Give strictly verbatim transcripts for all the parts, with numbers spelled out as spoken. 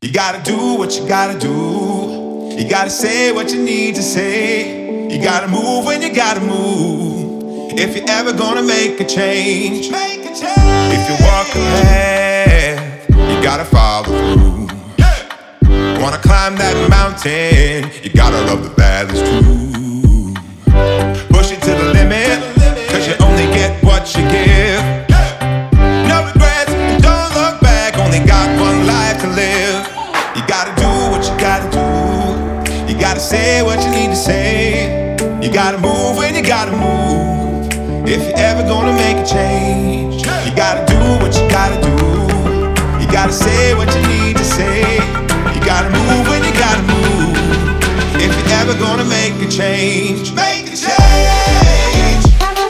You gotta do what you gotta do. You gotta say what you need to say. You gotta move when you gotta move. If you're ever gonna make a change, make a change. If you walk a path, you gotta follow through. Yeah. Wanna climb that mountain, you gotta love the valleys too. Push it to the limit, cause you only get what you give. No regrets, and don't look back, only got one life to live. You gotta do what you gotta do. You gotta say what you need to say. You gotta move when you gotta move. If you're ever gonna make a change, you gotta do what you gotta do. You gotta say what you need to say. You gotta move when you gotta move. If you're ever gonna make a change, make a change.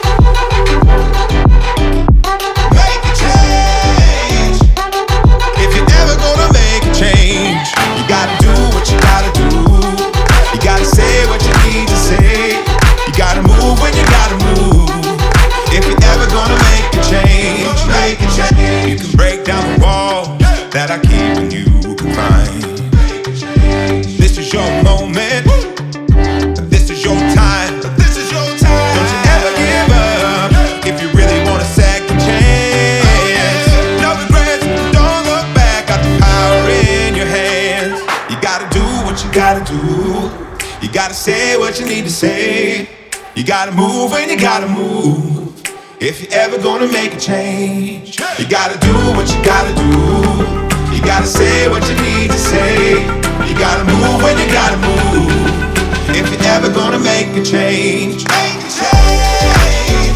Make a change. If you're ever gonna make a change, you gotta do what you gotta do. You gotta say what you need to say. You gotta move when you gotta move. If you're ever gonna make a change, make a change. You can break down the wall that I keep and you can find. This is your moment. This is your time. This is your time. Don't you ever give up if you really want a second chance. No regrets, don't look back. Got the power in your hands. You gotta do what you gotta do. You gotta say what you need to say. You gotta move when you gotta move. If you're ever gonna make a change, you gotta do what you gotta do. You gotta say what you need to say. You gotta move when you gotta move. If you're ever gonna make a change, make a change.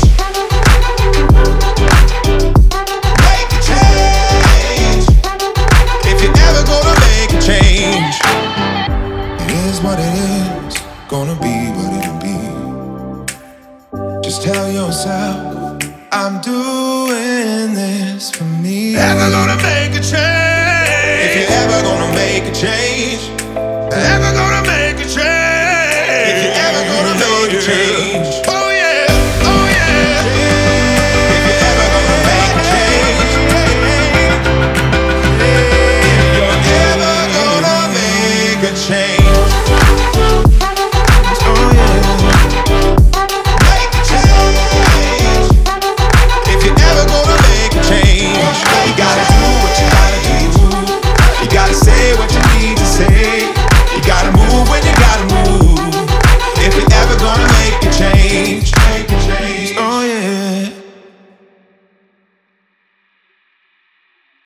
Make a change. If you're ever gonna make a change, it is what it is, gonna be what it'll be. Just tell yourself, I'm doing this for me. Ever gonna make a change.